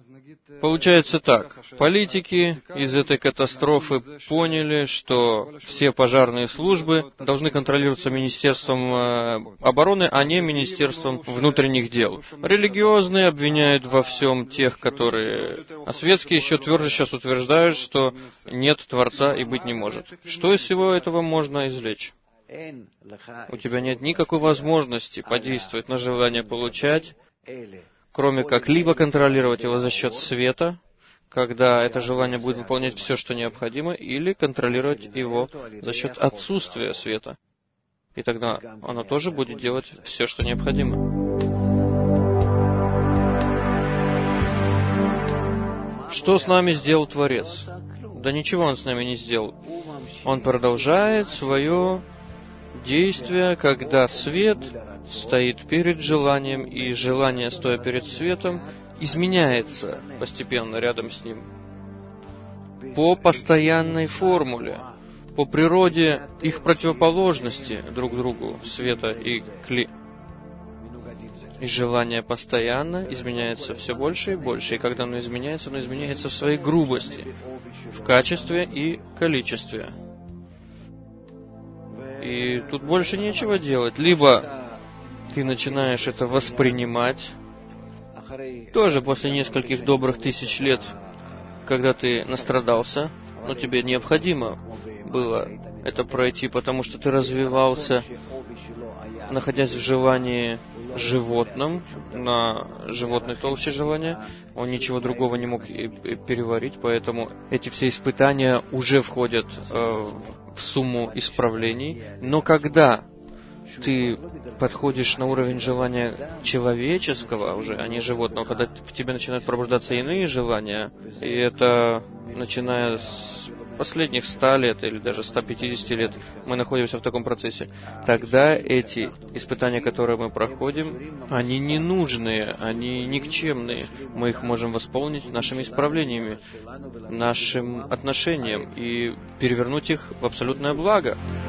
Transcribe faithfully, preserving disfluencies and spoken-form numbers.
Получается так. Политики из этой катастрофы поняли, что все пожарные службы должны контролироваться Министерством обороны, а не Министерством внутренних дел. Религиозные обвиняют во всем тех, которые... А светские еще тверже сейчас утверждают, что нет Творца и быть не может. Что из всего этого можно извлечь? У тебя нет никакой возможности подействовать на желание получать, кроме как либо контролировать его за счет света, когда это желание будет выполнять все, что необходимо, или контролировать его за счет отсутствия света. И тогда оно тоже будет делать все, что необходимо. Что с нами сделал Творец? Да ничего Он с нами не сделал. Он продолжает свое действие, когда свет стоит перед желанием, и желание, стоя перед светом, изменяется постепенно рядом с ним. По постоянной формуле, по природе их противоположности друг другу, света и кли. И желание постоянно изменяется все больше и больше. И когда оно изменяется, оно изменяется в своей грубости, в качестве и количестве. И тут больше нечего делать. Либо ты начинаешь это воспринимать, тоже после нескольких добрых тысяч лет, когда ты настрадался, но тебе необходимо было это пройти, потому что ты развивался, находясь в желании животном, на животной толще желания. Он ничего другого не мог переварить, поэтому эти все испытания уже входят э, в сумму исправлений. Но когда ты подходишь на уровень желания человеческого уже, а не животного, когда в тебе начинают пробуждаться иные желания, и это, начиная с последних ста лет или даже ста пятидесяти лет, мы находимся в таком процессе, тогда эти испытания, которые мы проходим, они ненужные, они никчемные. Мы их можем восполнить нашими исправлениями, нашим отношением и перевернуть их в абсолютное благо.